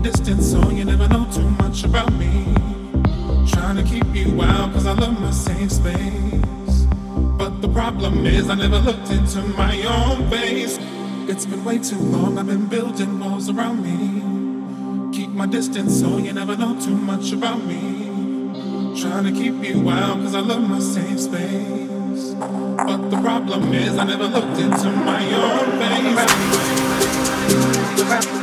distance so you never know too much about me. Trying to keep you out cause I love my safe space. But the problem is I never looked into my own face. It's been way too long, I've been building walls around me. Keep my distance so you never know too much about me. Trying to keep you out cause I love my safe space. But the problem is I never looked into my own face.